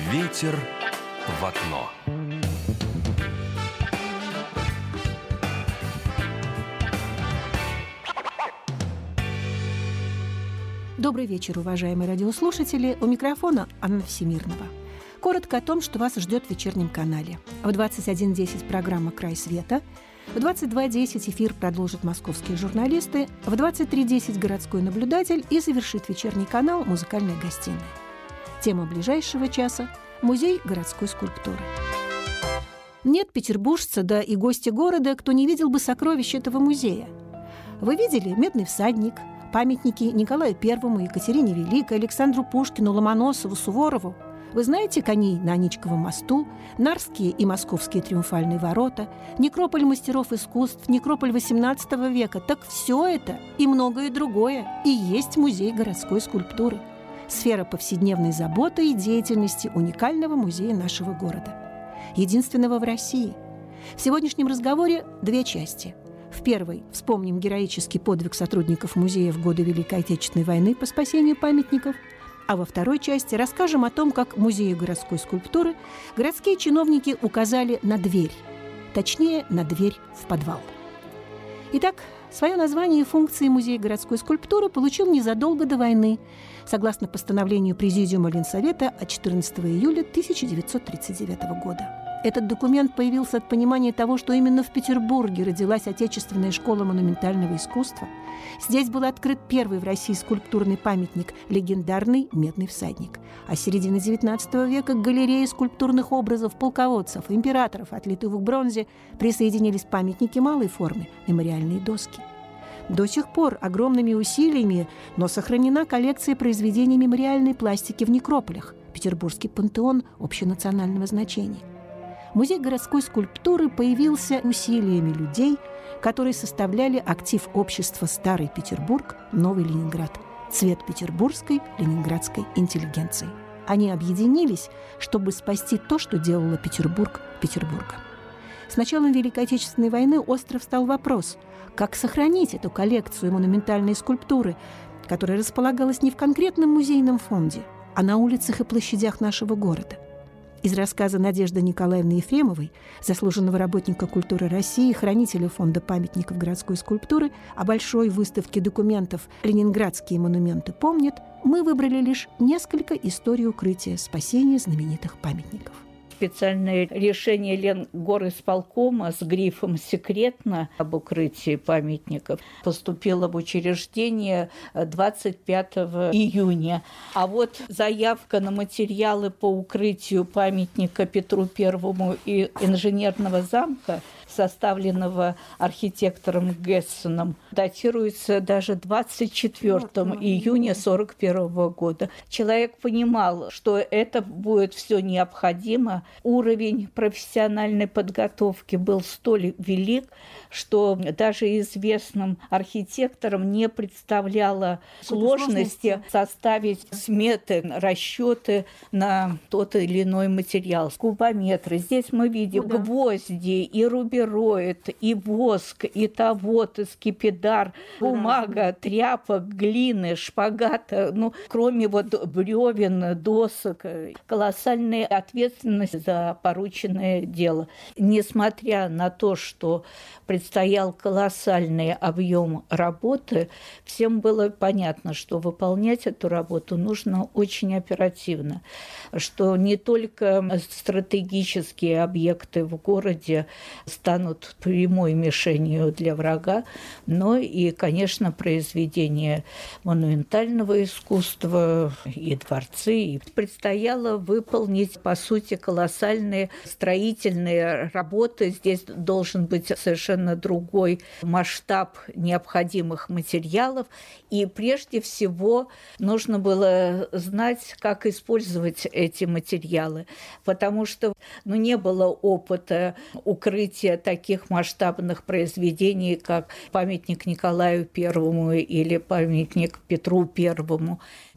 Ветер в окно. Добрый вечер, уважаемые радиослушатели. У микрофона Анна Всемирнова. Коротко о том, что вас ждет в вечернем канале. В 21:10 программа «Край света». В 22:10 эфир продолжат московские журналисты. В 23:10 городской наблюдатель и завершит вечерний канал «Музыкальная гостиная». Тема ближайшего часа – музей городской скульптуры. Нет петербуржца, да и гостя города, кто не видел бы сокровищ этого музея. Вы видели «Медный всадник», памятники Николаю I, Екатерине Великой, Александру Пушкину, Ломоносову, Суворову? Вы знаете коней на Аничковом мосту, Нарские и Московские триумфальные ворота, некрополь мастеров искусств, некрополь XVIII века? Так все это и многое другое и есть музей городской скульптуры. Сфера повседневной заботы и деятельности уникального музея нашего города. Единственного в России. В сегодняшнем разговоре две части. В первой вспомним героический подвиг сотрудников музея в годы Великой Отечественной войны по спасению памятников, а во второй части расскажем о том, как музею городской скульптуры городские чиновники указали на дверь, точнее, на дверь в подвал. Итак, свое название и функции музея городской скульптуры получил незадолго до войны, согласно постановлению Президиума Ленсовета от 14 июля 1939 года. Этот документ появился от понимания того, что именно в Петербурге родилась Отечественная школа монументального искусства. Здесь был открыт первый в России скульптурный памятник – легендарный «Медный всадник». А с середины XIX века к галерее скульптурных образов полководцев, императоров, отлитых в бронзе, присоединились памятники малой формы – мемориальные доски. До сих пор огромными усилиями, но сохранена коллекция произведений мемориальной пластики в некрополях – Петербургский пантеон общенационального значения. Музей городской скульптуры появился усилиями людей, которые составляли актив общества «Старый Петербург», «Новый Ленинград», цвет петербургской, ленинградской интеллигенции. Они объединились, чтобы спасти то, что делало Петербург Петербургом. С началом Великой Отечественной войны остро встал вопрос, как сохранить эту коллекцию монументальной скульптуры, которая располагалась не в конкретном музейном фонде, а на улицах и площадях нашего города. Из рассказа Надежды Николаевны Ефремовой, заслуженного работника культуры России, хранителя фонда памятников городской скульптуры, о большой выставке документов «Ленинградские монументы помнят», мы выбрали лишь несколько историй укрытия спасения знаменитых памятников. Специальное решение Ленгорисполкома с грифом «Секретно» об укрытии памятников поступило в учреждение 25 июня. А вот заявка на материалы по укрытию памятника Петру Первому и инженерного замка, составленного архитектором Гессеном, датируется даже 24 июня 1941 года. Человек понимал, что это будет все необходимо. Уровень профессиональной подготовки был столь велик, что даже известным архитекторам не представляло сложности составить сметы, расчеты на тот или иной материал. Кубометры. Здесь мы видим гвозди и рубероид, и воск, и тавод, и скипидар, бумага, тряпок, глины, шпагата. Кроме бревен, досок. Колоссальная ответственность за порученное дело. Несмотря на то, что предстоял колоссальный объем работы, всем было понятно, что выполнять эту работу нужно очень оперативно, что не только стратегические объекты в городе станут прямой мишенью для врага, но и, конечно, произведения монументального искусства и дворцы. И предстояло выполнить, по сути, колоссальные строительные работы. Здесь должен быть совершенно другой масштаб необходимых материалов. И прежде всего нужно было знать, как использовать эти материалы, потому что не было опыта укрытия таких масштабных произведений, как памятник Николаю I или памятник Петру I.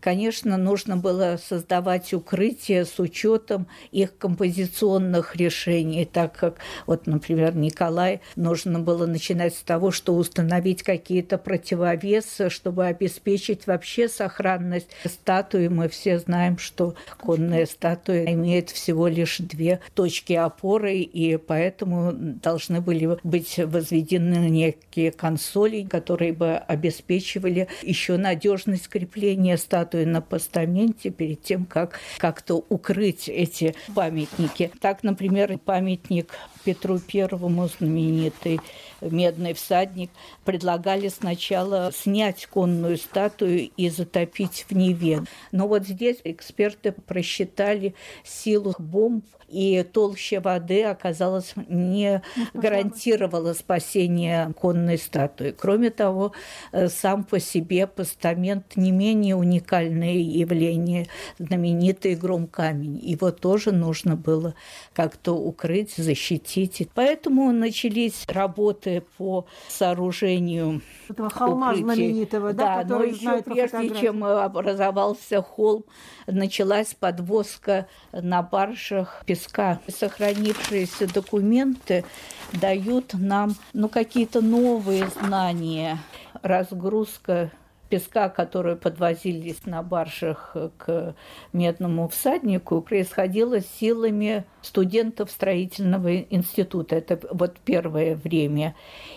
Конечно, нужно было создавать укрытия с учетом их композиционных решений, так как, вот, например, Николай, нужно было начинать с того, что установить какие-то противовесы, чтобы обеспечить вообще сохранность статуи. Мы все знаем, что конная статуя имеет всего лишь 2 точки опоры, и поэтому должны были быть возведены некие консоли, которые бы обеспечивали еще надежность крепления статуи на постаменте перед тем, как как-то укрыть эти памятники. Так, например, памятник Петру Первому, знаменитый медный всадник, предлагали сначала снять конную статую и затопить в Неве. Но вот здесь эксперты просчитали силу бомб, и толща воды, оказалось, не гарантировала спасение конной статуи. Кроме того, сам по себе постамент не менее уникальное явление, знаменитый Гром-камень. Его тоже нужно было как-то укрыть, защитить. Поэтому начались работы по сооружению этого холма укрытий. знаменитого, да, но еще прежде чем образовался холм, началась подвозка на баржах песка. Сохранившиеся документы дают нам какие-то новые знания. Разгрузка песка, которые подвозились на баржах к медному всаднику, происходило силами студентов строительного института. Это вот первое время.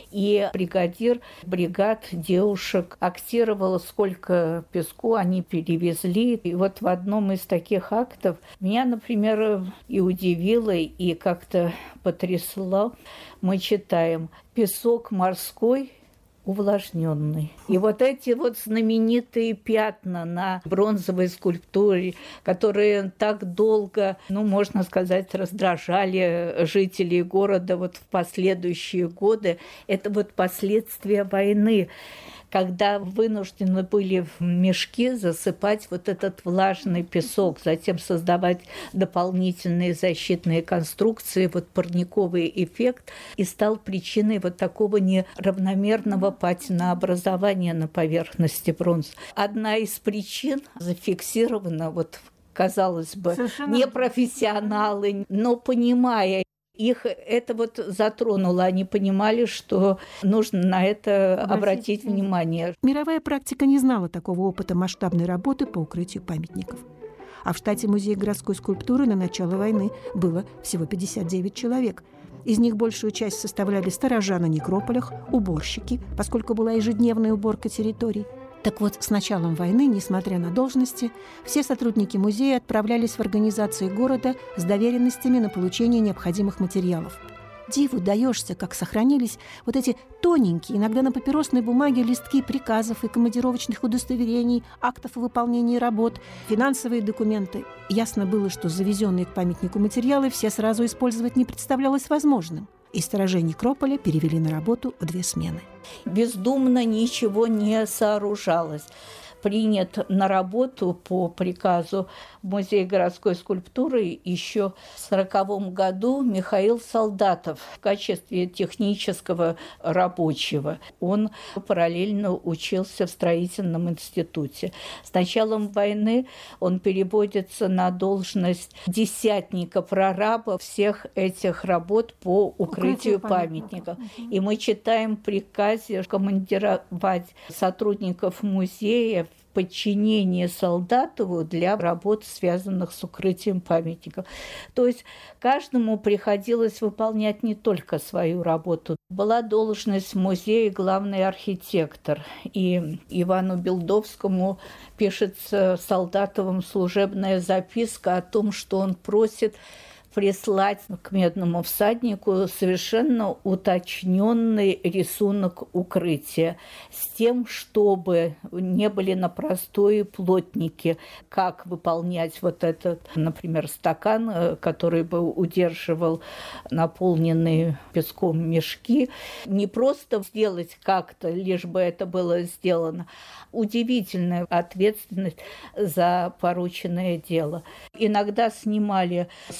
И бригадир бригад девушек актировал, сколько песку они перевезли. И вот в одном из таких актов меня, например, и удивило, и как-то потрясло. Мы читаем: «Песок морской увлажненный». И вот эти вот знаменитые пятна на бронзовой скульптуре, которые так долго, можно сказать, раздражали жителей города вот в последующие годы, это вот последствия войны, когда вынуждены были в мешки засыпать вот этот влажный песок, затем создавать дополнительные защитные конструкции, вот парниковый эффект, и стал причиной вот такого неравномерного патинообразования на поверхности бронзы. Одна из причин зафиксирована, вот, казалось бы, непрофессионалы, но понимая, их это вот затронуло. Они понимали, что нужно на это обратить внимание. Мировая практика не знала такого опыта масштабной работы по укрытию памятников. А в штате Музея городской скульптуры на начало войны было всего 59 человек. Из них большую часть составляли сторожа на некрополях, уборщики, поскольку была ежедневная уборка территорий. Так вот, с началом войны, несмотря на должности, все сотрудники музея отправлялись в организации города с доверенностями на получение необходимых материалов. Диву даешься, как сохранились вот эти тоненькие, иногда на папиросной бумаге, листки приказов и командировочных удостоверений, актов о выполнении работ, финансовые документы. Ясно было, что завезенные к памятнику материалы все сразу использовать не представлялось возможным. И сторожей некрополя перевели на работу в 2 смены. Бездумно ничего не сооружалось. Принят на работу по приказу Музея городской скульптуры еще в 1940 году Михаил Солдатов в качестве технического рабочего. Он параллельно учился в строительном институте. С началом войны он переводится на должность десятника-прораба всех этих работ по укрытию памятников. И мы читаем в приказе командировать сотрудников музея в подчинение Солдатову для работ, связанных с укрытием памятников. То есть каждому приходилось выполнять не только свою работу. Была должность в музее главный архитектор. И Ивану Белдовскому пишется Солдатовым служебная записка о том, что он просит прислать к медному всаднику совершенно уточненный рисунок укрытия с тем, чтобы не были на простое плотники, как выполнять вот этот, например, стакан, который бы удерживал наполненные песком мешки. Не просто сделать как-то, лишь бы это было сделано. Удивительная ответственность за порученное дело. Иногда снимали статую,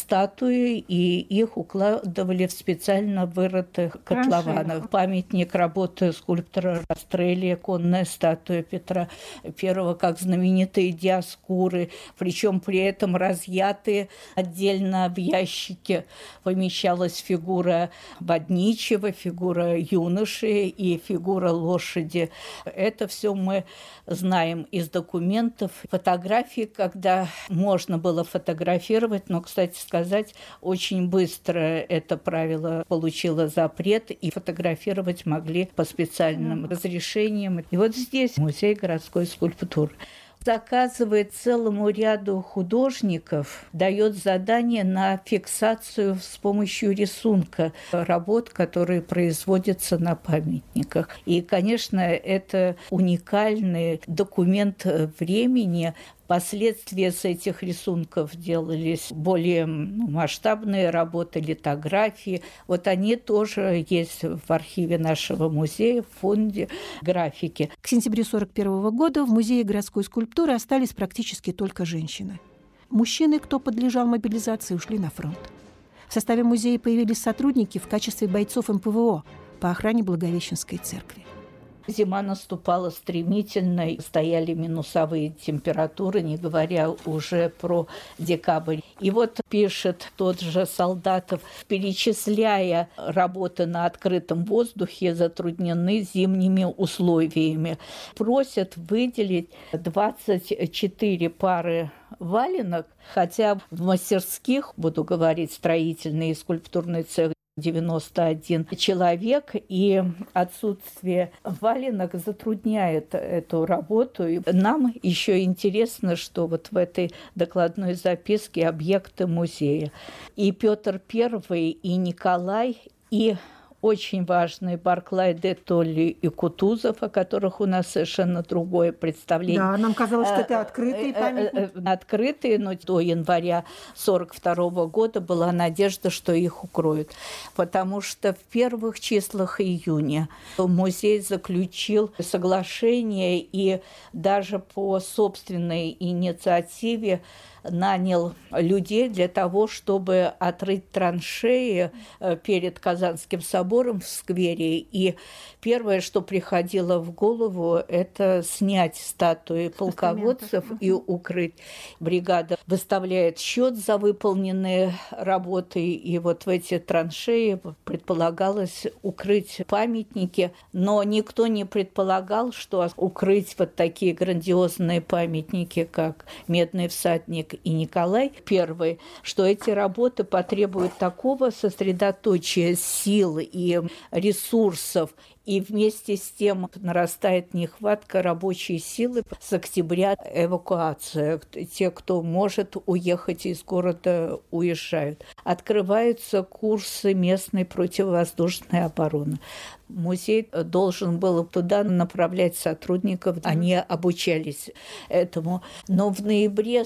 статуи, и их укладывали в специально вырытых котлованах. Памятник работы скульптора Растрелли, конная статуя Петра I, как знаменитые диаскуры, причем при этом разъятые отдельно в ящике помещалась фигура водничего, фигура юноши и фигура лошади. Это все мы знаем из документов, фотографий, когда можно было фотографировать, но, кстати сказать, очень быстро это правило получило запрет, и фотографировать могли по специальным разрешениям. И вот здесь музей городской скульптуры заказывает целому ряду художников, дает задание на фиксацию с помощью рисунка работ, которые производятся на памятниках. И, конечно, это уникальный документ времени. Впоследствии с этих рисунков делались более масштабные работы, литографии. Вот они тоже есть в архиве нашего музея, в фонде графики. К сентябрю 1941 года в Музее городской скульптуры остались практически только женщины. Мужчины, кто подлежал мобилизации, ушли на фронт. В составе музея появились сотрудники в качестве бойцов МПВО по охране Благовещенской церкви. Зима наступала стремительно, стояли минусовые температуры, не говоря уже про декабрь. И вот пишет тот же Солдатов, перечисляя работы на открытом воздухе, затруднены зимними условиями. Просят выделить 24 пары валенок, хотя в мастерских, буду говорить, строительный и скульптурный цех, 91 человек, и отсутствие валенок затрудняет эту работу. И нам еще интересно, что вот в этой докладной записке объекты музея. И Петр I, и Николай, и очень важные Барклай де Толли и Кутузов, о которых у нас совершенно другое представление. Да, нам казалось, что это открытые памятники. Открытые, но до января 1942 года была надежда, что их укроют. Потому что в первых числах июня музей заключил соглашение и даже по собственной инициативе нанял людей для того, чтобы отрыть траншеи перед Казанским собором в сквере. И первое, что приходило в голову, это снять статуи полководцев и укрыть. Бригада выставляет счет за выполненные работы, и вот в эти траншеи предполагалось укрыть памятники, но никто не предполагал, что укрыть вот такие грандиозные памятники, как Медный всадник и Николай I, что эти работы потребуют такого сосредоточия сил и ресурсов, и вместе с тем нарастает нехватка рабочей силы. С октября эвакуация. Те, кто может уехать из города, уезжают. Открываются курсы местной противовоздушной обороны. Музей должен был туда направлять сотрудников, они обучались этому. Но в ноябре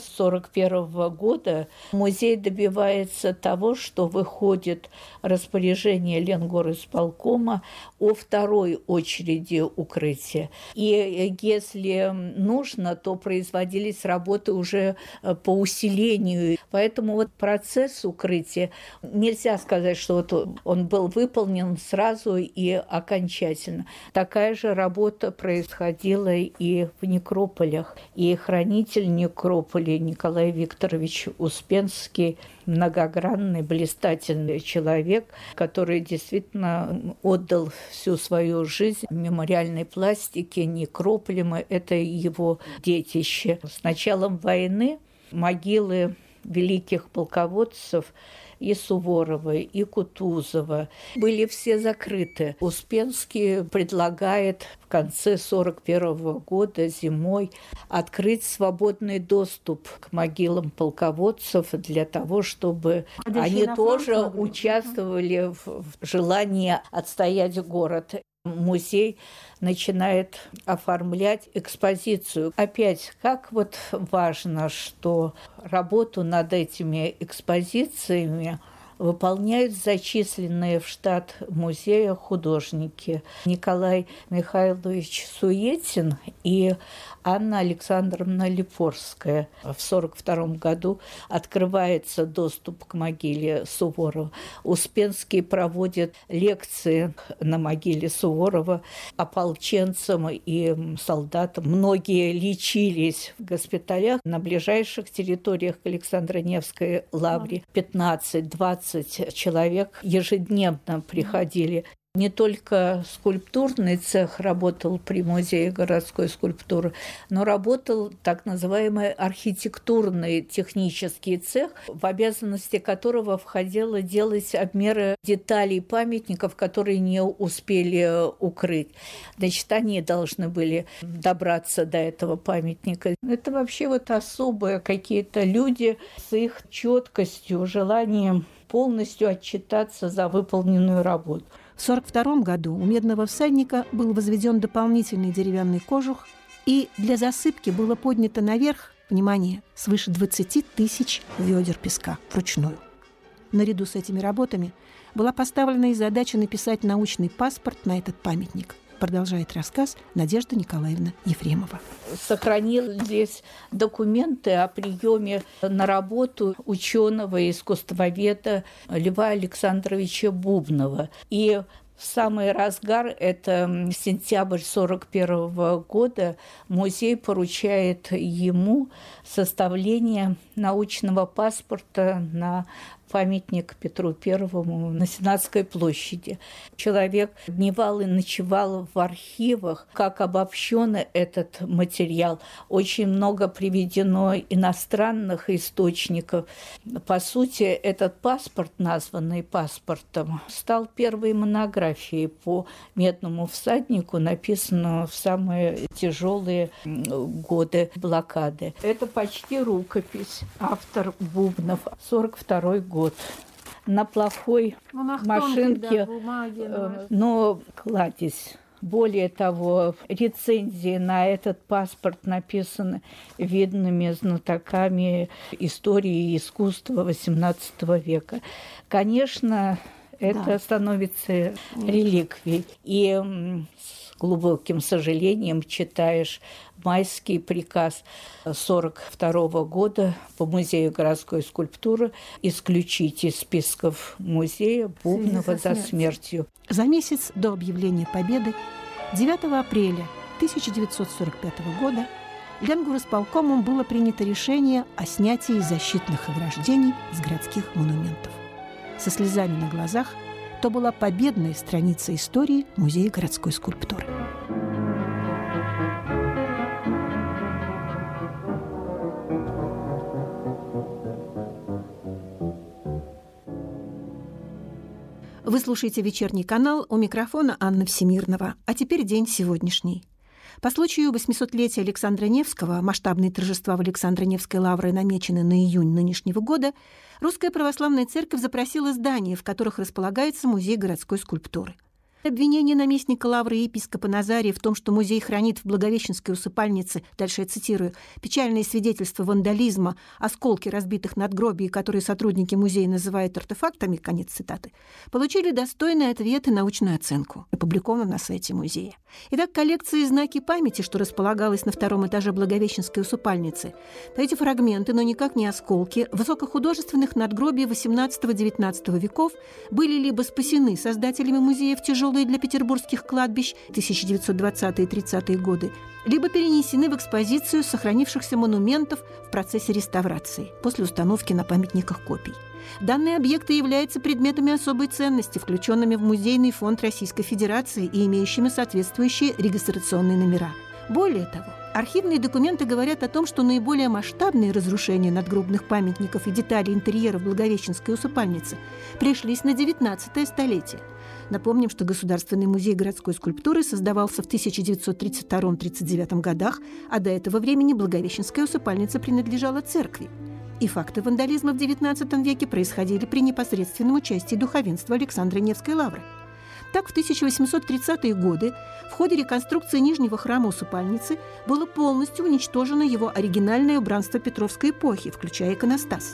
1941 года музей добивается того, что выходит распоряжение Ленгорисполкома о второй очереди укрытия. И если нужно, то производились работы уже по усилению. Поэтому вот процесс укрытия, нельзя сказать, что вот он был выполнен сразу и окончательно. Такая же работа происходила и в некрополях. И хранитель некрополя Николай Викторович Успенский, многогранный, блистательный человек, который действительно отдал всю свою жизнь мемориальной пластике, некрополям. Это его детище. С началом войны могилы великих полководцев и Суворова, и Кутузова были все закрыты. Успенский предлагает в конце 1941 года, зимой, открыть свободный доступ к могилам полководцев для того, чтобы они тоже участвовали в желании отстоять город. Музей начинает оформлять экспозицию. Опять, как вот важно, что работу над этими экспозициями выполняют зачисленные в штат музея художники Николай Михайлович Суетин и Анна Александровна Липорская. В 1942 году открывается доступ к могиле Суворова. Успенский проводит лекции на могиле Суворова ополченцам и солдатам. Многие лечились в госпиталях на ближайших территориях к Александро-Невской лавре. 15-20 человек ежедневно приходили. Не только скульптурный цех работал при музее городской скульптуры, но работал так называемый архитектурный технический цех, в обязанности которого входило делать обмеры деталей памятников, которые не успели укрыть. Значит, они должны были добраться до этого памятника. Это вообще вот особые какие-то люди с их четкостью, желанием полностью отчитаться за выполненную работу. В 1942 году у Медного всадника был возведен дополнительный деревянный кожух, и для засыпки было поднято наверх, внимание, свыше 20 тысяч ведер песка вручную. Наряду с этими работами была поставлена и задача написать научный паспорт на этот памятник. Продолжает рассказ Надежда Николаевна Ефремова. Сохранились документы о приеме на работу ученого искусствоведа Льва Александровича Бубнова. И в самый разгар, это сентябрь 1941 года, музей поручает ему составление научного паспорта на памятник Петру Первому на Сенатской площади. Человек дневал и ночевал в архивах, как обобщен этот материал. Очень много приведено иностранных источников. По сути, этот паспорт, названный паспортом, стал первой монографией по Медному всаднику, написанную в самые тяжелые годы блокады. Это почти рукопись. Автор Бубнов, 1942 год. На плохой машинке, но кладезь. Более того, рецензии на этот паспорт написаны видными знатоками истории и искусства XVIII века. Конечно, это становится реликвией. И с глубоким сожалением читаешь майский приказ 1942 года по Музею городской скульптуры исключить из списков музея Бубнова за смертью. За месяц до объявления победы, 9 апреля 1945 года, Ленгурисполкомом было принято решение о снятии защитных ограждений с городских монументов. Со слезами на глазах то была победная страница истории Музея городской скульптуры. Вы слушаете «Вечерний канал», у микрофона Анна Всемирнова. А теперь день сегодняшний. По случаю 800-летия Александра Невского, масштабные торжества в Александро-Невской лавре намечены на июнь нынешнего года, Русская Православная Церковь запросила здания, в которых располагается Музей городской скульптуры. Обвинение наместника лавры епископа Назария в том, что музей хранит в Благовещенской усыпальнице, дальше я цитирую, печальные свидетельства вандализма, осколки разбитых надгробий, которые сотрудники музея называют артефактами, конец цитаты, получили достойный ответ и научную оценку, опубликовано на сайте музея. Итак, коллекции «Знаки памяти», что располагалась на втором этаже Благовещенской усыпальницы, эти фрагменты, но никак не осколки, высокохудожественных надгробий XVIII-XIX веков были либо спасены создателями музея в тяжелые для петербургских кладбищ 1920-е и 30-е годы, либо перенесены в экспозицию сохранившихся монументов в процессе реставрации после установки на памятниках копий. Данные объекты являются предметами особой ценности, включенными в Музейный фонд Российской Федерации и имеющими соответствующие регистрационные номера. Более того, архивные документы говорят о том, что наиболее масштабные разрушения надгробных памятников и деталей интерьера в Благовещенской усыпальнице пришлись на XIX столетие. Напомним, что Государственный музей городской скульптуры создавался в 1932-39 годах, а до этого времени Благовещенская усыпальница принадлежала церкви. И факты вандализма в XIX веке происходили при непосредственном участии духовенства Александро-Невской лавры. Так, в 1830-е годы в ходе реконструкции Нижнего храма усыпальницы было полностью уничтожено его оригинальное убранство Петровской эпохи, включая иконостас.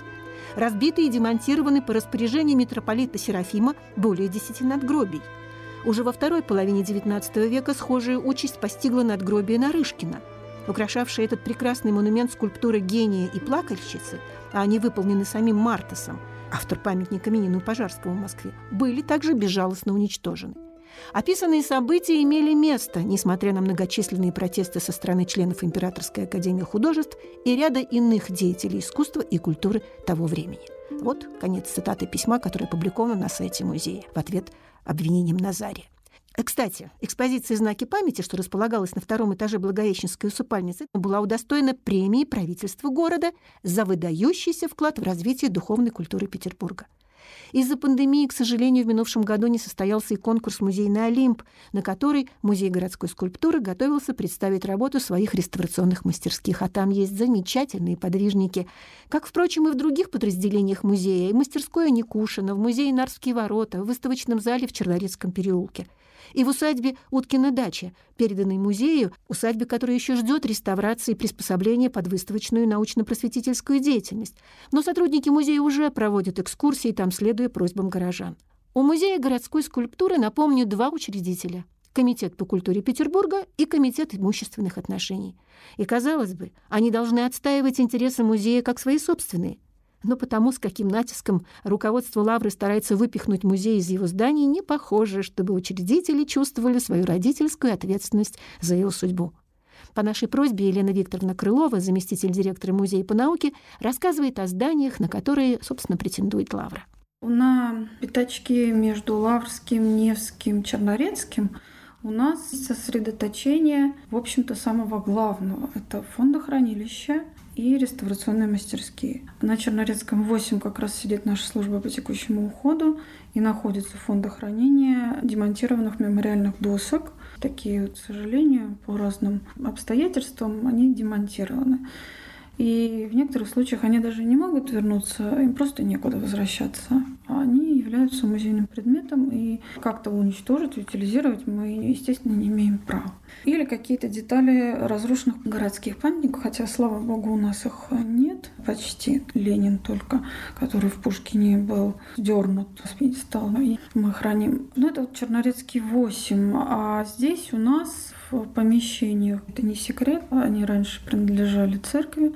Разбиты и демонтированы по распоряжению митрополита Серафима более 10 надгробий. Уже во второй половине XIX века схожая участь постигла надгробие Нарышкина. Украшавшие этот прекрасный монумент скульптуры гения и плакальщицы, а они выполнены самим Мартасом, автор памятника Минину Пожарскому в Москве, были также безжалостно уничтожены. Описанные события имели место, несмотря на многочисленные протесты со стороны членов Императорской академии художеств и ряда иных деятелей искусства и культуры того времени. Вот конец цитаты письма, которое опубликовано на сайте музея в ответ обвинениям Назария. Кстати, экспозиция «Знаки памяти», что располагалась на втором этаже Благовещенской усыпальницы, была удостоена премии правительства города за выдающийся вклад в развитие духовной культуры Петербурга. Из-за пандемии, к сожалению, в минувшем году не состоялся и конкурс «Музейный Олимп», на который Музей городской скульптуры готовился представить работу своих реставрационных мастерских. А там есть замечательные подвижники, как, впрочем, и в других подразделениях музея, и в мастерской Никушина, в музее Нарвские ворота, в выставочном зале в Чернорецком переулке. И в усадьбе Уткина дача, переданной музею, усадьбе, которая еще ждет реставрации и приспособления под выставочную и научно-просветительскую деятельность. Но сотрудники музея уже проводят экскурсии, там следуя просьбам горожан. У Музея городской скульптуры, напомню, два учредителя – Комитет по культуре Петербурга и Комитет имущественных отношений. И, казалось бы, они должны отстаивать интересы музея как свои собственные. Но потому, с каким натиском руководство Лавры старается выпихнуть музей из его зданий, не похоже, чтобы учредители чувствовали свою родительскую ответственность за его судьбу. По нашей просьбе Елена Викторовна Крылова, заместитель директора Музея по науке, рассказывает о зданиях, на которые, собственно, претендует Лавра. На пятачке между Лаврским, Невским, Чернорецким у нас сосредоточение, в общем-то, самого главного. Это фондохранилище и реставрационные мастерские. На Чернорецком 8 как раз сидит наша служба по текущему уходу и находится фондохранение демонтированных мемориальных досок. Такие, к сожалению, по разным обстоятельствам они демонтированы. И в некоторых случаях они даже не могут вернуться, им просто некуда возвращаться. Они являются музейным предметом, и как-то уничтожить, утилизировать мы, естественно, не имеем права. Или какие-то детали разрушенных городских памятников, хотя, слава богу, у нас их нет почти. Ленин только, который в Пушкине был сдернут с пьедестала, и мы храним. Но это вот Чернорецкий 8, а здесь у нас в помещениях, это не секрет, они раньше принадлежали церкви,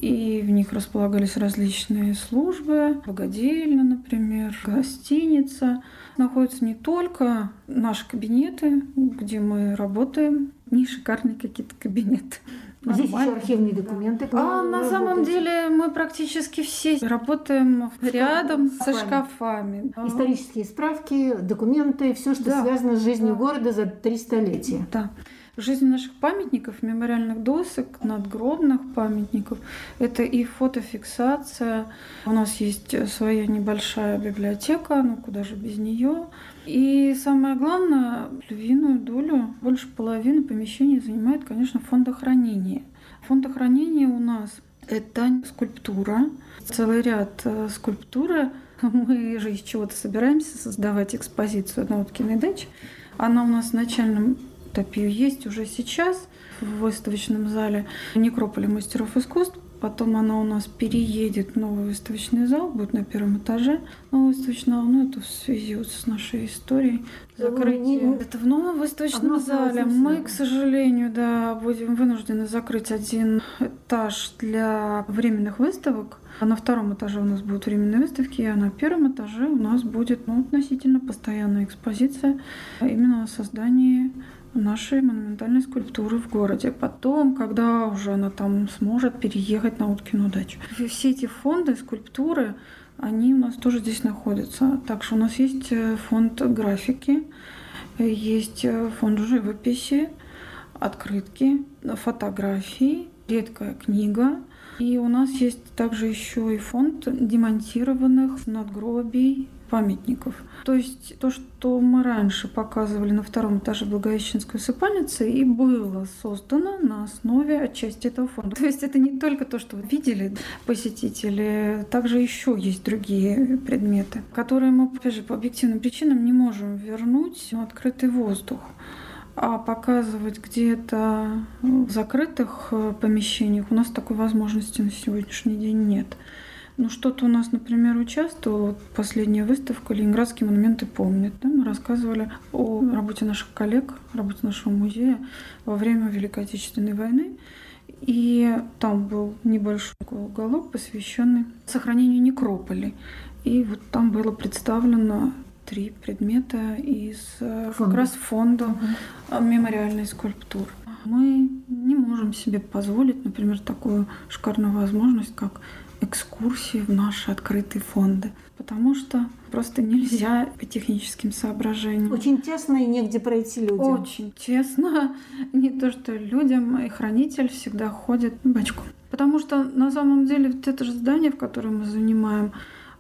и в них располагались различные службы, богадельня, например, гостиница. Находятся не только наши кабинеты, где мы работаем, не шикарные какие-то кабинеты. Здесь еще архивные документы. На самом деле мы практически все работаем рядом со шкафами. Исторические справки, документы, все, что связано с жизнью города за 3 столетия. Да. Жизнь наших памятников, мемориальных досок, надгробных памятников – это и фотофиксация. У нас есть своя небольшая библиотека, ну куда же без нее. И самое главное, львиную долю, больше половины помещений занимает, конечно, фондохранение. Фондохранение у нас – это скульптура, целый ряд скульптуры. Мы же из чего-то собираемся создавать экспозицию на Уткиной даче. Она у нас в начальном этапе есть уже сейчас в выставочном зале Некрополя мастеров искусств. Потом она у нас переедет в новый выставочный зал, будет на 1 этаже нового выставочного, но это в связи вот с нашей историей. Закрытие. Это в новом выставочном зале. Мы, к сожалению, будем вынуждены закрыть один этаж для временных выставок. На 2 этаже у нас будут временные выставки, а на 1 этаже у нас будет относительно постоянная экспозиция именно о создании нашей монументальной скульптуры в городе. Потом, когда уже она там сможет переехать на Уткину дачу. Все эти фонды, скульптуры, они у нас тоже здесь находятся. Также у нас есть фонд графики, есть фонд живописи, открытки, фотографии, редкая книга. И у нас есть также еще и фонд демонтированных надгробий памятников. То есть то, что мы раньше показывали на 2 этаже Благовещенской усыпальницы, и было создано на основе отчасти этого фонда. То есть это не только то, что вы видели посетители, также еще есть другие предметы, которые мы, опять же, по объективным причинам не можем вернуть в открытый воздух. А показывать где-то в закрытых помещениях у нас такой возможности на сегодняшний день нет. Ну, что-то у нас, например, участвовало. Вот последняя выставка «Ленинградские монументы помнят». Да? Мы рассказывали о работе наших коллег, работе нашего музея во время Великой Отечественной войны. И там был небольшой уголок, посвященный сохранению некрополей. И вот там было представлено 3 предмета из как раз фонда мемориальной скульптуры. Мы не можем себе позволить, например, такую шикарную возможность, как экскурсии в наши открытые фонды, потому что просто нельзя по техническим соображениям. Очень тесно и негде пройти людям. Очень тесно. Не то, что людям, и хранитель всегда ходит бочком. Потому что на самом деле вот это же здание, в котором мы занимаем,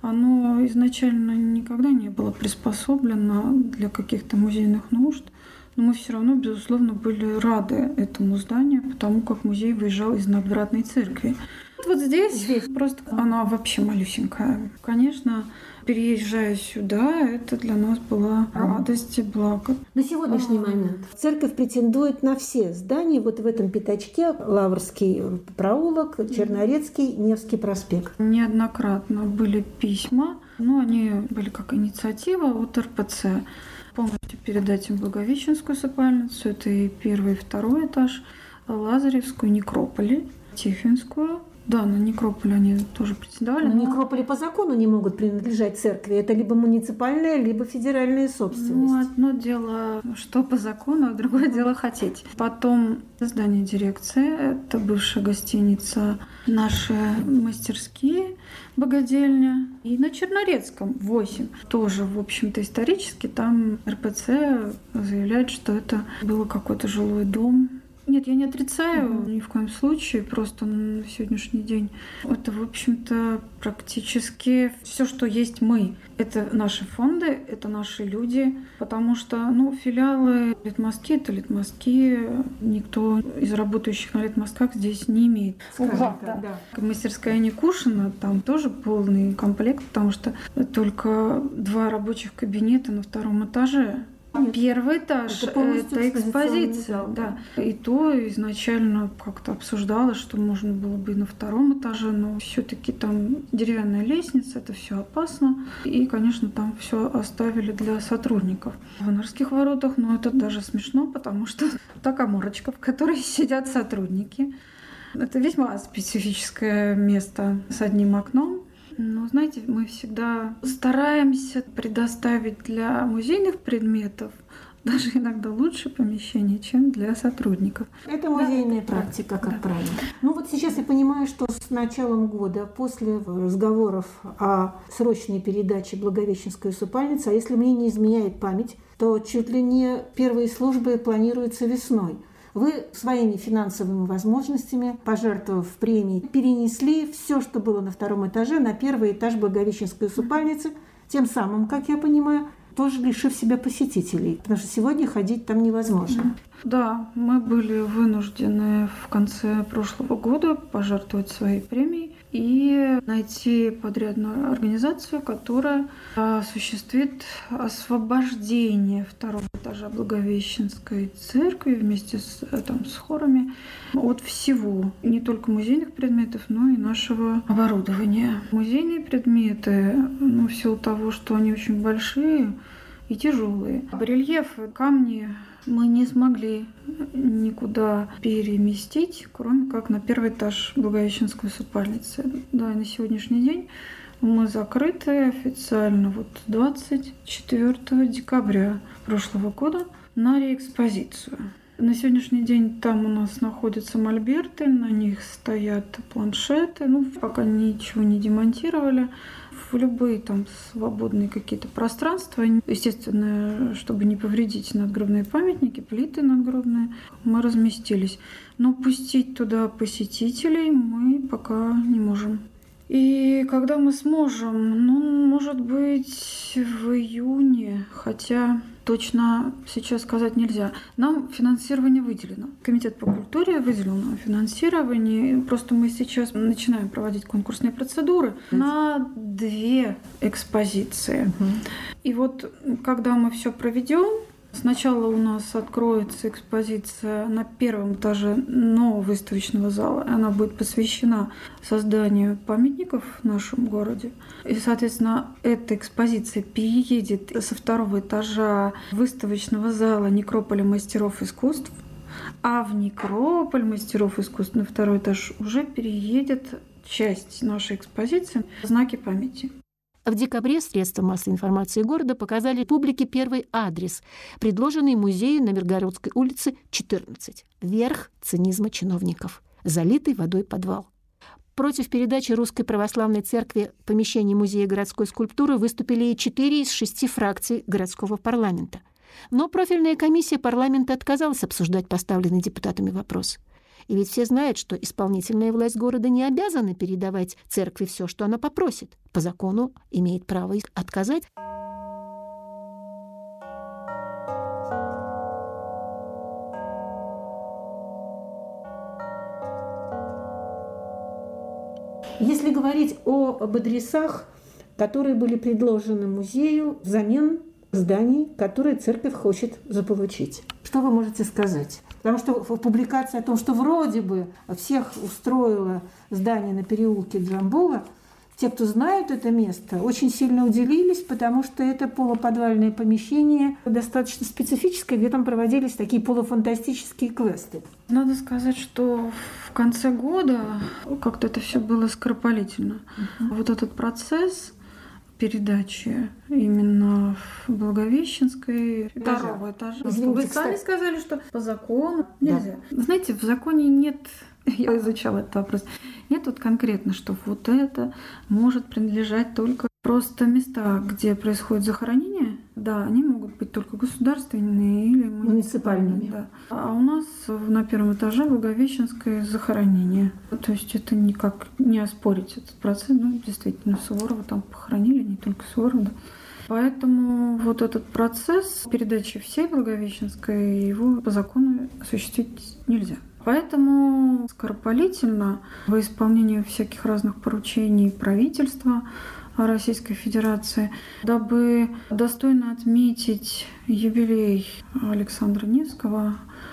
оно изначально никогда не было приспособлено для каких-то музейных нужд. Но мы все равно, безусловно, были рады этому зданию, потому как музей выезжал из надвратной церкви. Вот здесь просто она вообще малюсенькая. Конечно, переезжая сюда, это для нас была радость и благо. На сегодняшний момент церковь претендует на все здания вот в этом пятачке: Лаврский проулок, Чернорецкий, Невский проспект. Неоднократно были письма, но они были как инициатива от РПЦ. Полностью передать им Благовещенскую усыпальницу, это и 1 и 2 этаж, Лазаревскую, Некрополи, Тихвинскую. Да, на некрополе они тоже претендовали. Но некрополи по закону не могут принадлежать церкви. Это либо муниципальная, либо федеральная собственность. Ну, одно дело, что по закону, а другое дело хотеть. Потом здание дирекции, это бывшая гостиница «Наши мастерские», богадельня. И на Чернорецком 8. Тоже, в общем-то, исторически там РПЦ заявляет, что это было какой-то жилой дом. Нет, я не отрицаю ни в коем случае, просто на сегодняшний день это, в общем-то, практически все, что есть мы. Это наши фонды, это наши люди, потому что, филиалы Литмостки — это Литмостки, никто из работающих на Литмостках здесь не имеет. Да. Мастерская Никушина, там тоже полный комплект, потому что только 2 рабочих кабинета на 2 этаже. 1 этаж — это экспозиция. Да. И то изначально как-то обсуждалось, что можно было бы и на 2 этаже, но все-таки там деревянная лестница, это все опасно. И, конечно, там все оставили для сотрудников. В Инарских воротах, это даже смешно, потому что та каморочка, в которой сидят сотрудники, это весьма специфическое место с одним окном. Но, знаете, мы всегда стараемся предоставить для музейных предметов даже иногда лучше помещение, чем для сотрудников. Это музейная практика, как правило. Сейчас я понимаю, что с началом года, после разговоров о срочной передаче Благовещенской усыпальницы, а если мне не изменяет память, то чуть ли не первые службы планируются весной. Вы своими финансовыми возможностями, пожертвовав премией, перенесли все, что было на 2 этаже, на 1 этаж Благовещенской усыпальницы, тем самым, как я понимаю, тоже лишив себя посетителей, потому что сегодня ходить там невозможно. Да, мы были вынуждены в конце прошлого года пожертвовать своей премией и найти подрядную организацию, которая осуществит освобождение 2 этажа Благовещенской церкви вместе с хорами от всего, не только музейных предметов, но и нашего оборудования. Музейные предметы, в силу того, что они очень большие и тяжелые. Барельефы, камни мы не смогли никуда переместить, кроме как на 1 этаж Благовещенской усыпальницы. Да, и на сегодняшний день мы закрыты официально 24 декабря прошлого года на реэкспозицию. На сегодняшний день там у нас находятся мольберты, на них стоят планшеты. Пока ничего не демонтировали. В любые там свободные какие-то пространства, естественно, чтобы не повредить надгробные памятники, плиты надгробные, мы разместились. Но пустить туда посетителей мы пока не можем. И когда мы сможем? Может быть, в июне, хотя точно сейчас сказать нельзя. Нам финансирование выделено. Комитет по культуре выделил нам финансирование. Просто мы сейчас начинаем проводить конкурсные процедуры на 2 экспозиции. И когда мы все проведем, Сначала у нас откроется экспозиция на первом этаже нового выставочного зала. Она будет посвящена созданию памятников в нашем городе. И, соответственно, эта экспозиция переедет со второго этажа выставочного зала Некрополя мастеров искусств, а в Некрополь мастеров искусств на второй этаж уже переедет часть нашей экспозиции «Знаки памяти». В декабре средства массовой информации города показали публике первый адрес, предложенный музею на Миргородской улице 14. Верх цинизма чиновников. Залитый водой подвал. Против передачи Русской Православной Церкви помещений Музея городской скульптуры выступили 4 из 6 фракций городского парламента. Но профильная комиссия парламента отказалась обсуждать поставленный депутатами вопрос. И ведь все знают, что исполнительная власть города не обязана передавать церкви все, что она попросит. По закону имеет право отказать. Если говорить об адресах, которые были предложены музею взамен зданий, которые церковь хочет заполучить, что вы можете сказать? Потому что в публикации о том, что вроде бы всех устроило здание на переулке Джамбула, те, кто знают это место, очень сильно удивились, потому что это полуподвальное помещение достаточно специфическое, где там проводились такие полуфантастические квесты. Надо сказать, что в конце года как-то это все было скоропалительно. Вот этот процесс передачи именно в Благовещенской второго этажа. Вы сами сказали, что по закону нельзя. Да. Знаете, в законе нет, я изучала этот вопрос, нет вот конкретно, что вот это может принадлежать только просто места, где происходит захоронение. Да, они могут быть только государственные или муниципальными. Да. А у нас на первом этаже Благовещенское захоронение. То есть это никак не оспорить этот процесс. Ну, действительно, Суворова там похоронили, не только Суворова. Да. Поэтому вот этот процесс передачи всей Благовещенской, его по закону осуществить нельзя. Поэтому скоропалительно во исполнении всяких разных поручений правительства Российской Федерации, дабы достойно отметить юбилей Александра Невского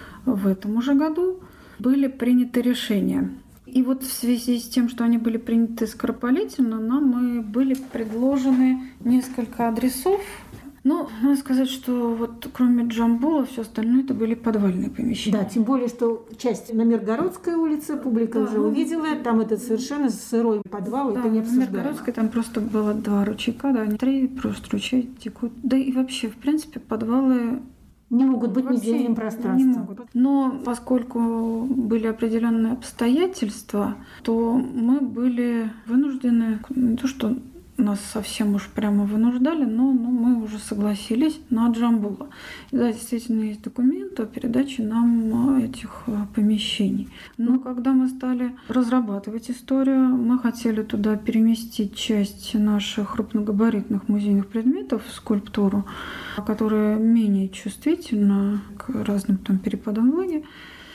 в этом уже году, были приняты решения. И вот в связи с тем, что они были приняты скоропалительно, нам и были предложены несколько адресов. Ну, надо сказать, что вот кроме Джамбула, все остальное это были подвальные помещения. Да, тем более, что часть на Миргородской улице публика уже увидела, там этот совершенно сырой подвал, это не обсуждаемо. На Миргородской там просто было 2 ручейка, да, 3 просто ручей текут. Да и вообще, в принципе, подвалы не могут быть музейным пространством. Не могут. Но поскольку были определенные обстоятельства, то мы были вынуждены, не то что нас совсем уж прямо вынуждали, но мы уже согласились на Джамбула. И да, действительно есть документы о передаче нам этих помещений. Но когда мы стали разрабатывать историю, мы хотели туда переместить часть наших крупногабаритных музейных предметов, скульптуру, которая менее чувствительна к разным там перепадам влаги,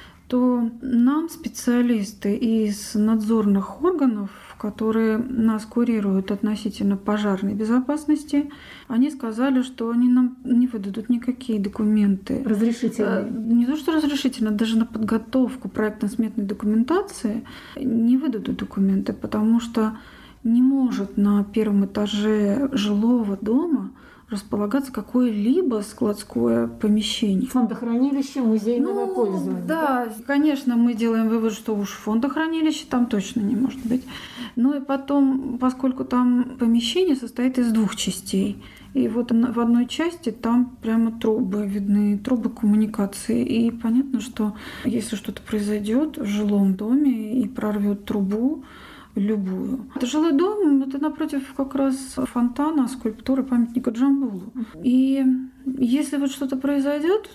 то нам специалисты из надзорных органов, которые нас курируют относительно пожарной безопасности, они сказали, что они нам не выдадут никакие документы. Разрешительные? Не то, что разрешительно, даже на подготовку проектно-сметной документации не выдадут документы, потому что не может на первом этаже жилого дома располагаться какое-либо складское помещение. Фондохранилище музейного пользования. Да, конечно, мы делаем вывод, что уж фондохранилище там точно не может быть. Ну и потом, поскольку там помещение состоит из 2 частей, и вот в одной части там прямо трубы видны, трубы коммуникации. И понятно, что если что-то произойдет в жилом доме и прорвет трубу, любую. Это жилой дом, это напротив как раз фонтана, скульптуры памятника Джамбулу. И если вот что-то произойдет,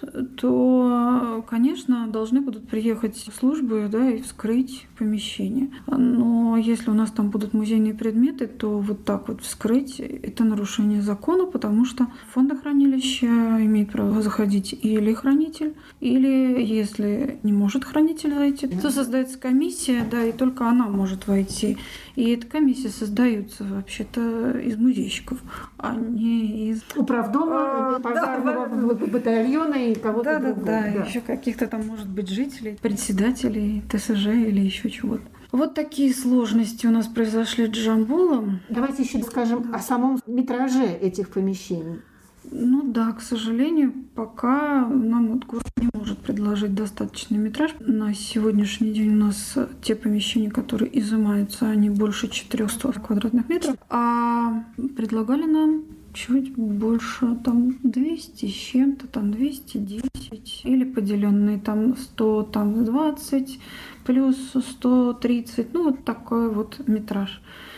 то, конечно, должны будут приехать службы, да, и вскрыть помещение. Но если у нас там будут музейные предметы, то вот так вот вскрыть — это нарушение закона, потому что в фондохранилище имеет право заходить или хранитель, или, если не может хранитель зайти, то создается комиссия, да, и только она может войти. И эта комиссия создается вообще-то из музейщиков, а не из управдома батальона и кого-то другого. Да, еще каких-то там, может быть, жителей, председателей ТСЖ или еще чего-то. Вот такие сложности у нас произошли с Джамбулом. Давайте еще скажем о самом метраже этих помещений. Ну да, к сожалению, пока нам вот город не может предложить достаточный метраж. На сегодняшний день у нас те помещения, которые изымаются, они больше 400 квадратных метров, а предлагали нам чуть больше, там 200 с чем-то, там 210, или поделенные там 100, там 20, плюс 130, ну вот такой вот метраж.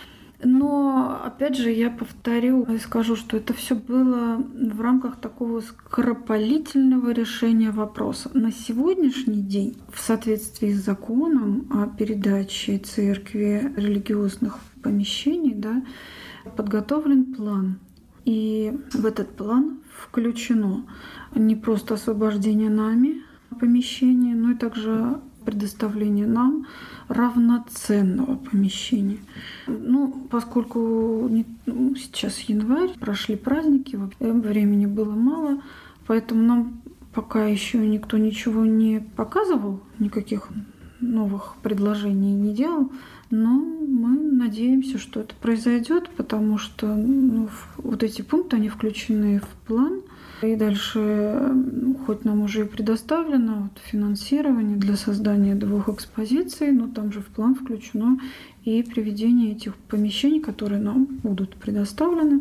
Но, опять же, я повторю и скажу, что это все было в рамках такого скоропалительного решения вопроса. На сегодняшний день, в соответствии с законом о передаче церкви религиозных помещений, да, подготовлен план. И в этот план включено не просто освобождение нами помещения, но и также предоставление нам равноценного помещения. Ну, поскольку сейчас январь, прошли праздники, времени было мало, поэтому нам пока еще никто ничего не показывал, никаких новых предложений не делал, но мы надеемся, что это произойдет, потому что вот эти пункты, они включены в план. И дальше, хоть нам уже и предоставлено финансирование для создания 2 экспозиций, но там же в план включено и приведение этих помещений, которые нам будут предоставлены,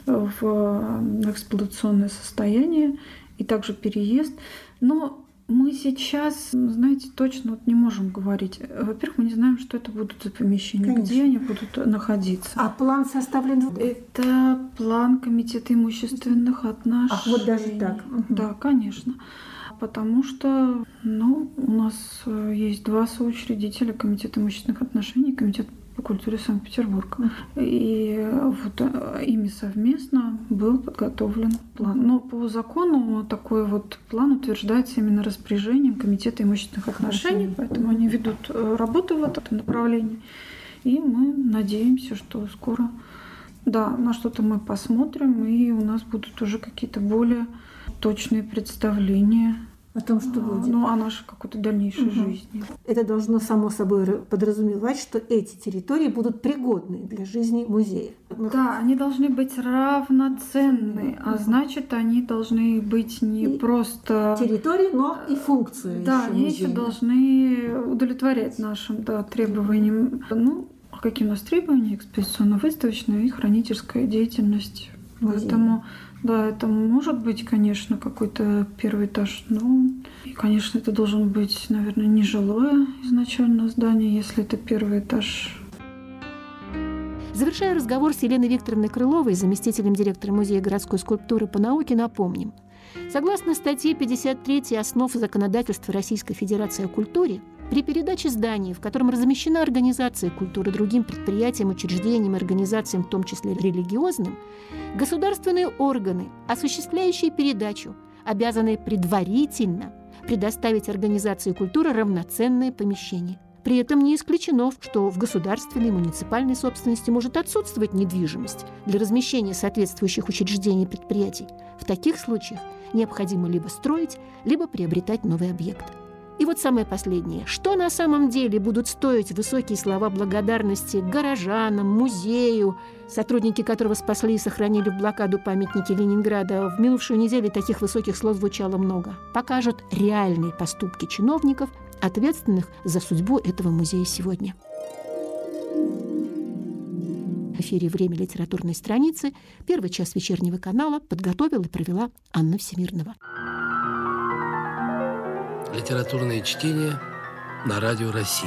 в эксплуатационное состояние, и также переезд. Но мы сейчас, знаете, точно не можем говорить. Во-первых, мы не знаем, что это будут за помещения, конечно, где они будут находиться. А план составлен? Это план Комитета имущественных отношений. Ах, вот даже так? Да, конечно. Потому что у нас есть 2 соучредителя Комитета имущественных отношений, Комитет по культуре Санкт-Петербурга. И вот ими совместно был подготовлен план. Но по закону такой вот план утверждается именно распоряжением Комитета имущественных отношений, поэтому они ведут работу в этом направлении. И мы надеемся, что скоро, на что-то мы посмотрим, и у нас будут уже какие-то более точные представления о том, что будет. О нашей какой-то дальнейшей жизни. Это должно само собой подразумевать, что эти территории будут пригодны для жизни музея. Да, они должны быть равноценны, а значит, они должны быть не просто территории, но и функции. Да, они еще должны удовлетворять нашим требованиям. А какие у нас требования? Экспозиционно-выставочная и хранительская деятельность. Поэтому это может быть, конечно, какой-то первый этаж, и, конечно, это должен быть, наверное, нежилое изначально здание, если это первый этаж. Завершая разговор с Еленой Викторовной Крыловой, заместителем директора Музея городской скульптуры по науке, напомним. Согласно статье 53 «Основ законодательства Российской Федерации о культуре», при передаче здания, в котором размещена организация культуры другим предприятиям, учреждениям и организациям, в том числе религиозным, государственные органы, осуществляющие передачу, обязаны предварительно предоставить организации культуры равноценное помещение. При этом не исключено, что в государственной и муниципальной собственности может отсутствовать недвижимость для размещения соответствующих учреждений и предприятий. В таких случаях необходимо либо строить, либо приобретать новый объект. И вот самое последнее. Что на самом деле будут стоить высокие слова благодарности горожанам, музею, сотрудники которого спасли и сохранили в блокаду памятники Ленинграда? В минувшую неделю таких высоких слов звучало много. Покажут реальные поступки чиновников, ответственных за судьбу этого музея сегодня. В эфире «Время литературной страницы». Первый час вечернего канала подготовила и провела Анна Всемирнова. Литературное чтение на Радио России.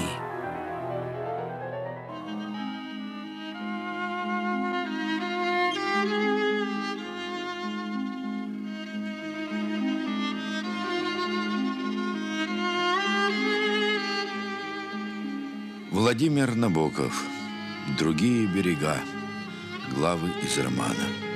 Владимир Набоков. Другие берега. Главы из романа.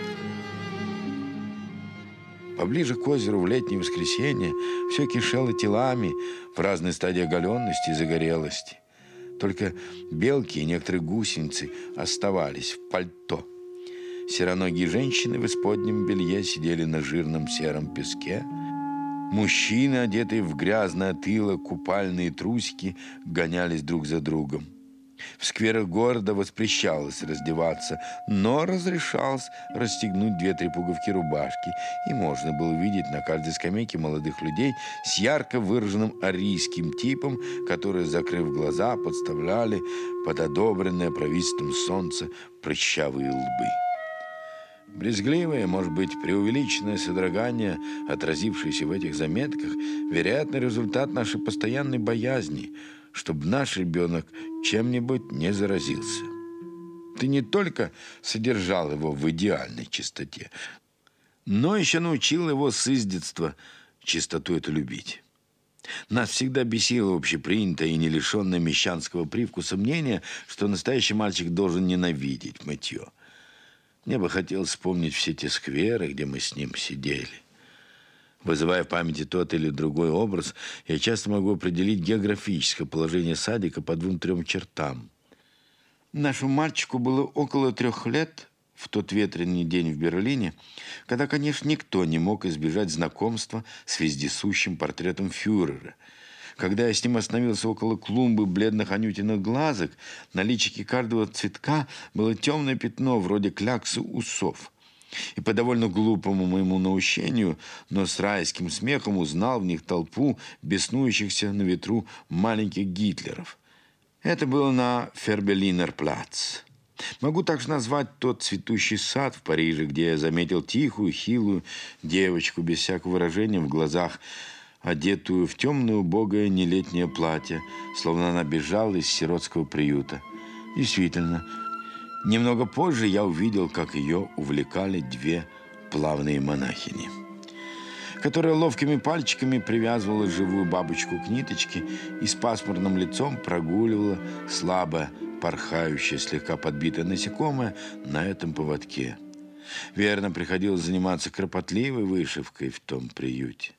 Поближе к озеру в летнее воскресенье все кишело телами в разной стадии оголенности и загорелости. Только белки и некоторые гусеницы оставались в пальто. Сероногие женщины в исподнем белье сидели на жирном сером песке. Мужчины, одетые в грязное тыло, купальные трусики, гонялись друг за другом. В скверах города воспрещалось раздеваться, но разрешалось расстегнуть 2-3 пуговки рубашки, и можно было увидеть на каждой скамейке молодых людей с ярко выраженным арийским типом, которые, закрыв глаза, подставляли под одобренное правительством солнце прыщавые лбы. Брезгливое, может быть, преувеличенное содрогание, отразившееся в этих заметках, вероятно, результат нашей постоянной боязни, чтобы наш ребенок чем-нибудь не заразился. Ты не только содержал его в идеальной чистоте, но еще научил его с издетства чистоту эту любить. Нас всегда бесило общепринятое и не лишенное мещанского привкуса мнение, что настоящий мальчик должен ненавидеть мытье. Мне бы хотелось вспомнить все те скверы, где мы с ним сидели. Вызывая в памяти тот или другой образ, я часто могу определить географическое положение садика по 2-3 чертам. Нашему мальчику было около 3 лет в тот ветреный день в Берлине, когда, конечно, никто не мог избежать знакомства с вездесущим портретом фюрера. Когда я с ним остановился около клумбы бледных анютиных глазок, на личике каждого цветка было темное пятно, вроде кляксы усов. И по довольно глупому моему наущению, но с райским смехом узнал в них толпу беснующихся на ветру маленьких Гитлеров. Это было на Фербелинер-плац. Могу также назвать тот цветущий сад в Париже, где я заметил тихую, хилую девочку без всякого выражения в глазах, одетую в темное убогое нелетнее платье, словно она бежала из сиротского приюта. Действительно, немного позже я увидел, как ее увлекали 2 плавные монахини, которая ловкими пальчиками привязывала живую бабочку к ниточке и с пасмурным лицом прогуливала слабо порхающее, слегка подбитое насекомое на этом поводке. Верно, приходилось заниматься кропотливой вышивкой в том приюте.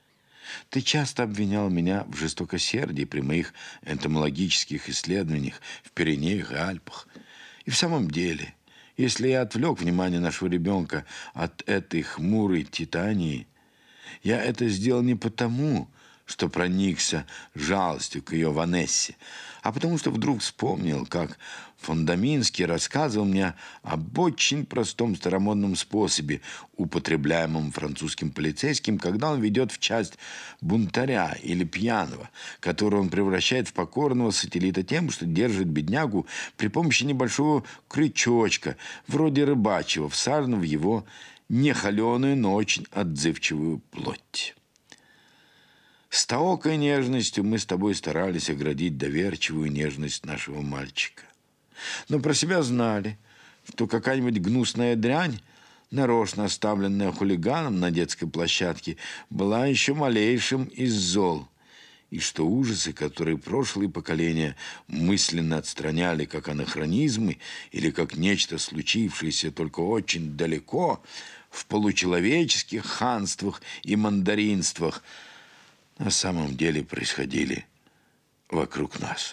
Ты часто обвинял меня в жестокосердии при моих энтомологических исследованиях в Пиренеях и Альпах. И в самом деле, если я отвлек внимание нашего ребенка от этой хмурой титании, я это сделал не потому, что проникся жалостью к ее Ванессе, а потому что вдруг вспомнил, как Фондаминский рассказывал мне об очень простом старомодном способе, употребляемом французским полицейским, когда он ведет в часть бунтаря или пьяного, которого он превращает в покорного сателлита тем, что держит беднягу при помощи небольшого крючочка, вроде рыбачьего, всаженного в его нехоленую, но очень отзывчивую плоть. С таокой нежностью мы с тобой старались оградить доверчивую нежность нашего мальчика. Но про себя знали, что какая-нибудь гнусная дрянь, нарочно оставленная хулиганом на детской площадке, была еще малейшим из зол, и что ужасы, которые прошлые поколения мысленно отстраняли как анахронизмы или как нечто, случившееся только очень далеко, в получеловеческих ханствах и мандаринствах, на самом деле происходили вокруг нас.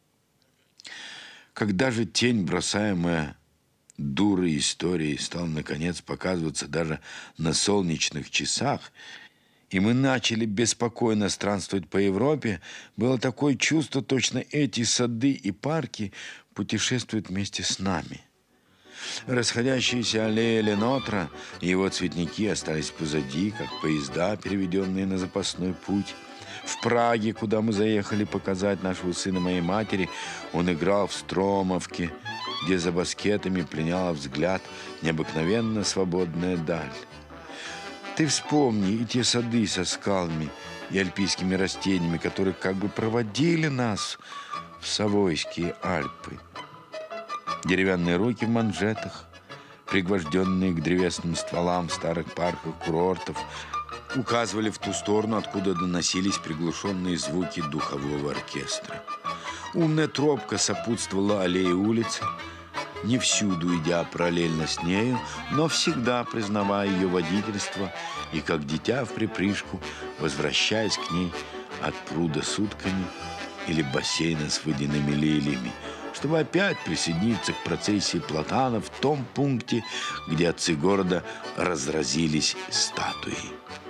Когда же тень, бросаемая дурой историей, стала наконец показываться даже на солнечных часах, и мы начали беспокойно странствовать по Европе, было такое чувство, точно эти сады и парки путешествуют вместе с нами. Расходящиеся аллеи Ленотра и его цветники остались позади, как поезда, переведенные на запасной путь. В Праге, куда мы заехали показать нашего сына моей матери, он играл в Стромовке, где за баскетами пленяла взгляд необыкновенно свободная даль. Ты вспомни и те сады со скалами и альпийскими растениями, которые как бы проводили нас в Савойские Альпы. Деревянные руки в манжетах, пригвожденные к древесным стволам старых парков курортов, указывали в ту сторону, откуда доносились приглушенные звуки духового оркестра. Умная тропка сопутствовала аллее улицы, не всюду идя параллельно с нею, но всегда признавая ее водительство и, как дитя вприпрыжку, возвращаясь к ней от пруда с утками или бассейна с водяными лилиями, чтобы опять присоединиться к процессии Платана в том пункте, где отцы города разразились статуей.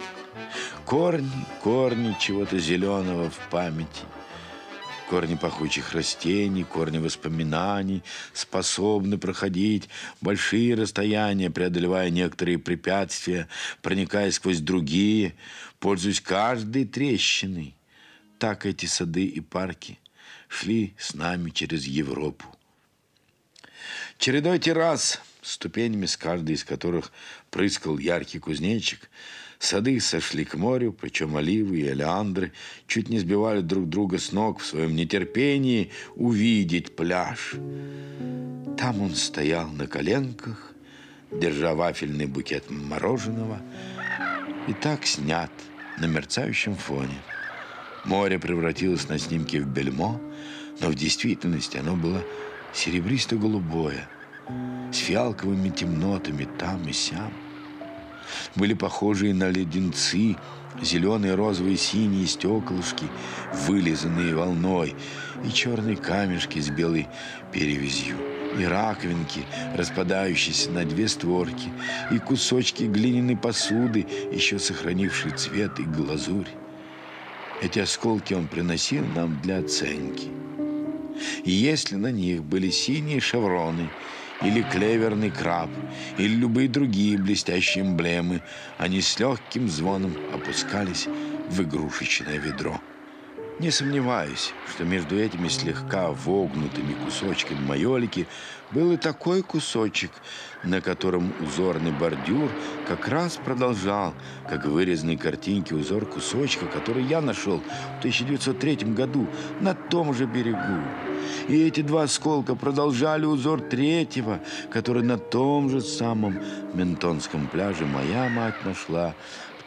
Корни чего-то зеленого в памяти. Корни пахучих растений, корни воспоминаний способны проходить большие расстояния, преодолевая некоторые препятствия, проникая сквозь другие, пользуясь каждой трещиной. Так эти сады и парки шли с нами через Европу. Чередой террас, ступенями с каждой из которых прыскал яркий кузнечик, сады сошли к морю, причем оливы и олеандры чуть не сбивали друг друга с ног в своем нетерпении увидеть пляж. Там он стоял на коленках, держа вафельный букет мороженого, и так снят на мерцающем фоне. Море превратилось на снимке в бельмо, но в действительности оно было серебристо-голубое, с фиалковыми темнотами там и сям. Были похожие на леденцы зеленые, розовые, синие стеклышки, вылизанные волной, и черные камешки с белой перевязью, и раковинки, распадающиеся на две створки, и кусочки глиняной посуды, еще сохранившие цвет и глазурь. Эти осколки он приносил нам для оценки. И если на них были синие шевроны, или клеверный краб, или любые другие блестящие эмблемы, они с легким звоном опускались в игрушечное ведро. Не сомневаюсь, что между этими слегка вогнутыми кусочками майолики был и такой кусочек, на котором узорный бордюр как раз продолжал, как в вырезанной картинке, узор кусочка, который я нашел в 1903 году на том же берегу. И эти два осколка продолжали узор третьего, который на том же самом Ментонском пляже моя мать нашла в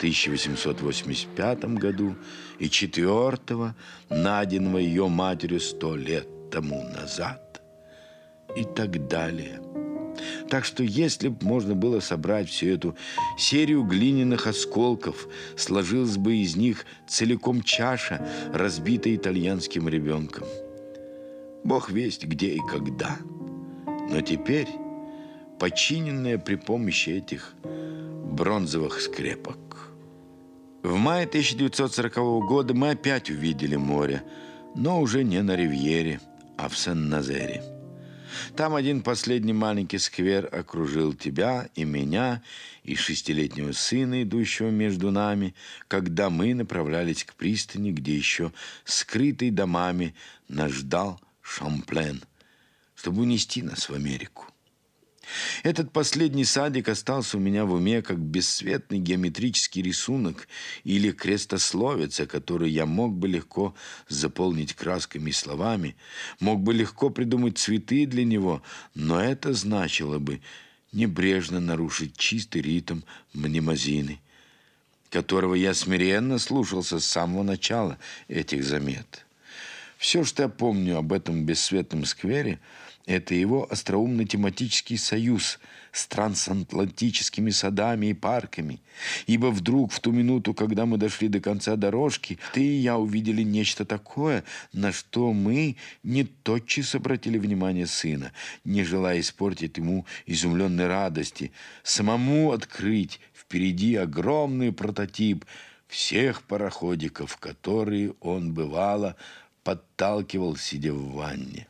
1885 году, и четвертого, найденного ее матерью 100 лет тому назад, и так далее. Так что если бы можно было собрать всю эту серию глиняных осколков, сложилась бы из них целиком чаша, разбитая итальянским ребенком. Бог весть где и когда. Но теперь, починенная при помощи этих бронзовых скрепок. В мае 1940 года мы опять увидели море, но уже не на Ривьере, а в Сен-Назере. Там один последний маленький сквер окружил тебя и меня, и 6-летнего сына, идущего между нами, когда мы направлялись к пристани, где еще скрытый домами нас ждал Шамплен, чтобы унести нас в Америку. Этот последний садик остался у меня в уме как бесцветный геометрический рисунок или крестословица, который я мог бы легко заполнить красками и словами, мог бы легко придумать цветы для него, но это значило бы небрежно нарушить чистый ритм мнемозины, которого я смиренно слушался с самого начала этих замет. Все, что я помню об этом бесцветном сквере, это его остроумно-тематический союз с трансатлантическими садами и парками. Ибо вдруг, в ту минуту, когда мы дошли до конца дорожки, ты и я увидели нечто такое, на что мы не тотчас обратили внимание сына, не желая испортить ему изумленной радости, самому открыть впереди огромный прототип всех пароходиков, которые он, бывало, подталкивал, сидя в ванне.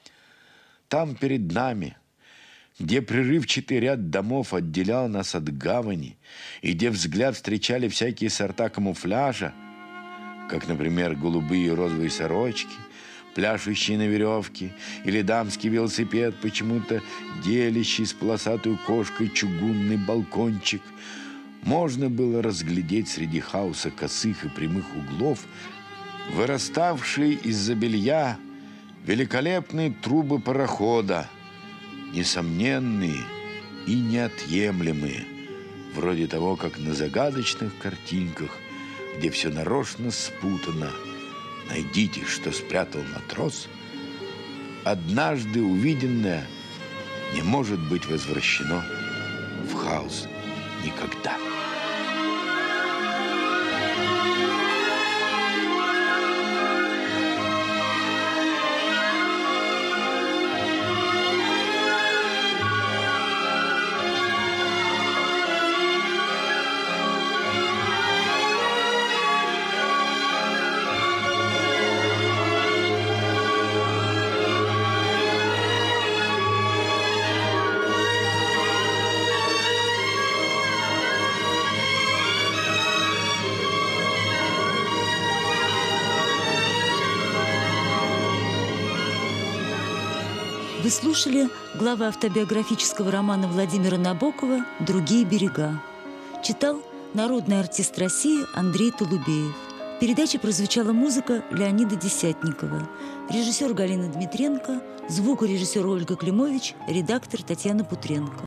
Там перед нами, где прерывчатый ряд домов отделял нас от гавани, и где взгляд встречали всякие сорта камуфляжа, как, например, голубые и розовые сорочки, пляшущие на веревке, или дамский велосипед, почему-то делящий с полосатой кошкой чугунный балкончик, можно было разглядеть среди хаоса косых и прямых углов выраставшие из-за белья великолепные трубы парохода, несомненные и неотъемлемые, вроде того, как на загадочных картинках, где все нарочно спутано. Найдите, что спрятал матрос. Однажды увиденное не может быть возвращено в хаос никогда. Вы слушали главы автобиографического романа Владимира Набокова «Другие берега». Читал народный артист России Андрей Толубеев. В передаче прозвучала музыка Леонида Десятникова, режиссер Галина Дмитренко, звукорежиссер Ольга Климович, редактор Татьяна Путренко.